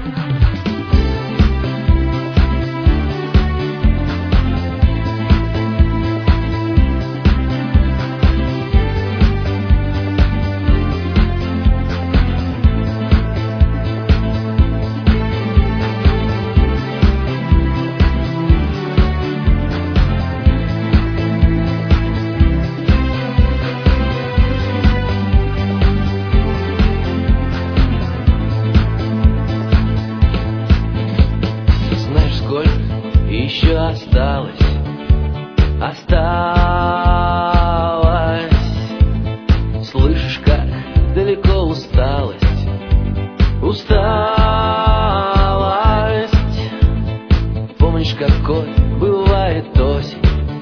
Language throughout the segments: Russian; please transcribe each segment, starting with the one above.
Еще осталось. Слышишь, как далеко усталость. Помнишь, какой бывает осень.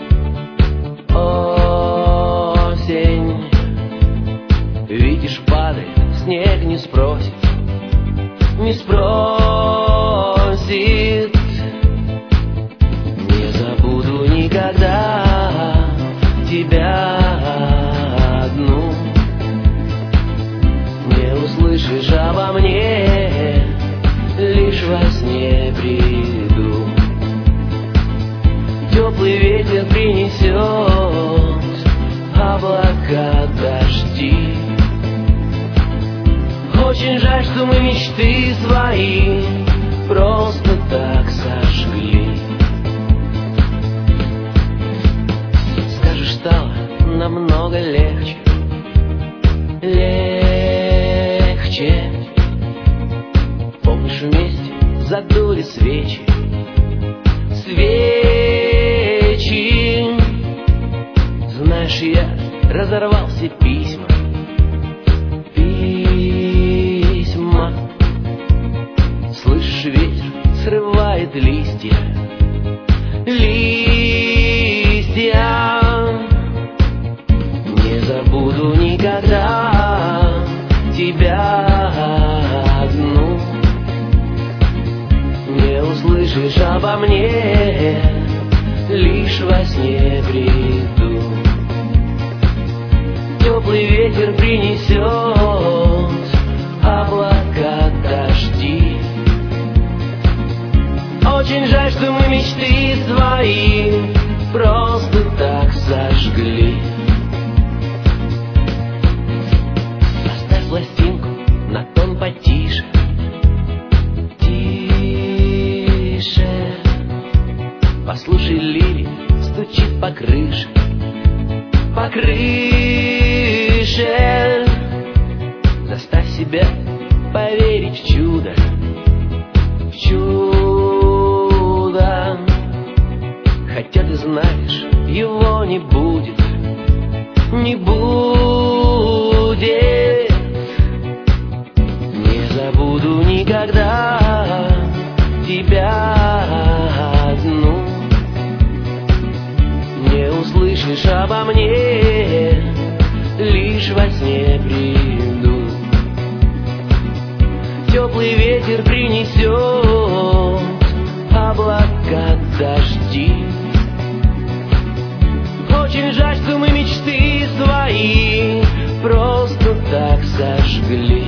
Видишь, падает снег, не спросит. Не забуду никогда тебя одну. Не услышишь обо мне, лишь во сне приду. Теплый ветер принесет облака, дожди. Очень жаль, что мы мечты свои просто так сожгли. Скажешь, стало намного легче. Помнишь, вместе задули свечи. Знаешь, я разорвал все письма. Слышишь, ветер срывает листья. Не забуду никогда тебя одну. Не услышишь обо мне, лишь во сне приду. Теплый ветер принесет облака, дожди. Очень жаль, что мы мечты свои просто так сожгли. Поставь пластинку на тон потише. Послушай, лилий стучит по крыше. Заставь себя поверить в чудо. Хотя ты знаешь, его не будет. Не забуду никогда тебя одну. Не услышишь обо мне, лишь во сне приду. Теплый ветер принесет облака, дожди. Очень жаль, что мы мечты свои просто так сожгли.